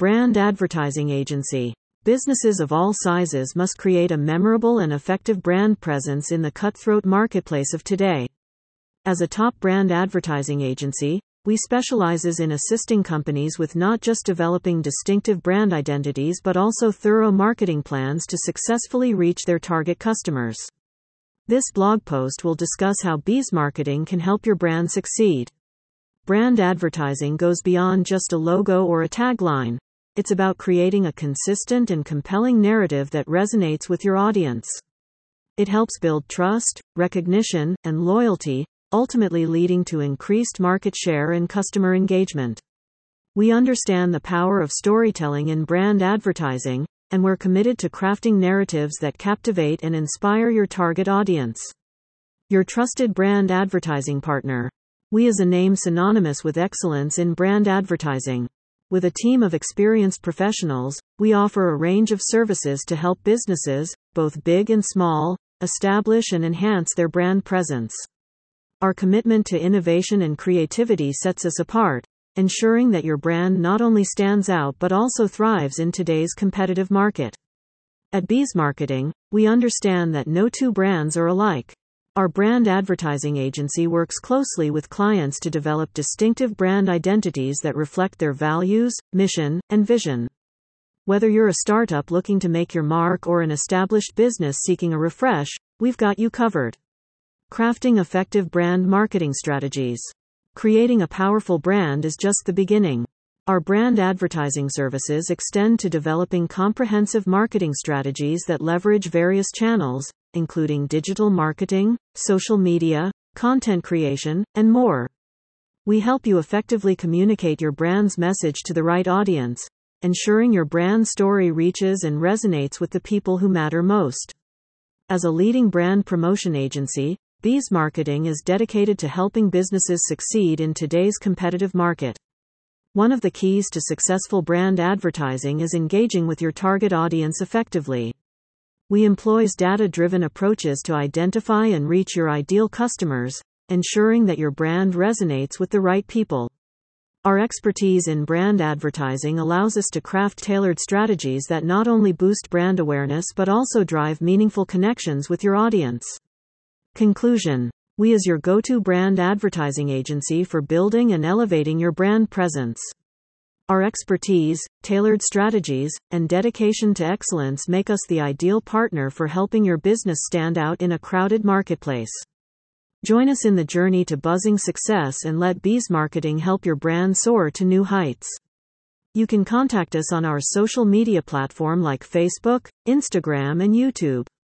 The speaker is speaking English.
Brand advertising agency. Businesses of all sizes must create a memorable and effective brand presence in the cutthroat marketplace of today. As a top brand advertising agency, we specializes in assisting companies with not just developing distinctive brand identities but also thorough marketing plans to successfully reach their target customers. This blog post will discuss how Bees Marketing can help your brand succeed. Brand advertising goes beyond just a logo or a tagline. It's about creating a consistent and compelling narrative that resonates with your audience. It helps build trust, recognition, and loyalty, ultimately leading to increased market share and customer engagement. We understand the power of storytelling in brand advertising, and we're committed to crafting narratives that captivate and inspire your target audience. Your trusted brand advertising partner. We is a name synonymous with excellence in brand advertising. With a team of experienced professionals, we offer a range of services to help businesses, both big and small, establish and enhance their brand presence. Our commitment to innovation and creativity sets us apart, ensuring that your brand not only stands out but also thrives in today's competitive market. At Bees Marketing, we understand that no two brands are alike. Our brand advertising agency works closely with clients to develop distinctive brand identities that reflect their values, mission, and vision. Whether you're a startup looking to make your mark or an established business seeking a refresh, we've got you covered. Crafting effective brand marketing strategies. Creating a powerful brand is just the beginning. Our brand advertising services extend to developing comprehensive marketing strategies that leverage various channels, including digital marketing, social media, content creation, and more. We help you effectively communicate your brand's message to the right audience, ensuring your brand story reaches and resonates with the people who matter most. As a leading brand promotion agency, Bees Marketing is dedicated to helping businesses succeed in today's competitive market. One of the keys to successful brand advertising is engaging with your target audience effectively. We employ data-driven approaches to identify and reach your ideal customers, ensuring that your brand resonates with the right people. Our expertise in brand advertising allows us to craft tailored strategies that not only boost brand awareness but also drive meaningful connections with your audience. Conclusion. We is your go-to brand advertising agency for building and elevating your brand presence. Our expertise, tailored strategies, and dedication to excellence make us the ideal partner for helping your business stand out in a crowded marketplace. Join us in the journey to buzzing success and let Bees Marketing help your brand soar to new heights. You can contact us on our social media platform like Facebook, Instagram, and YouTube.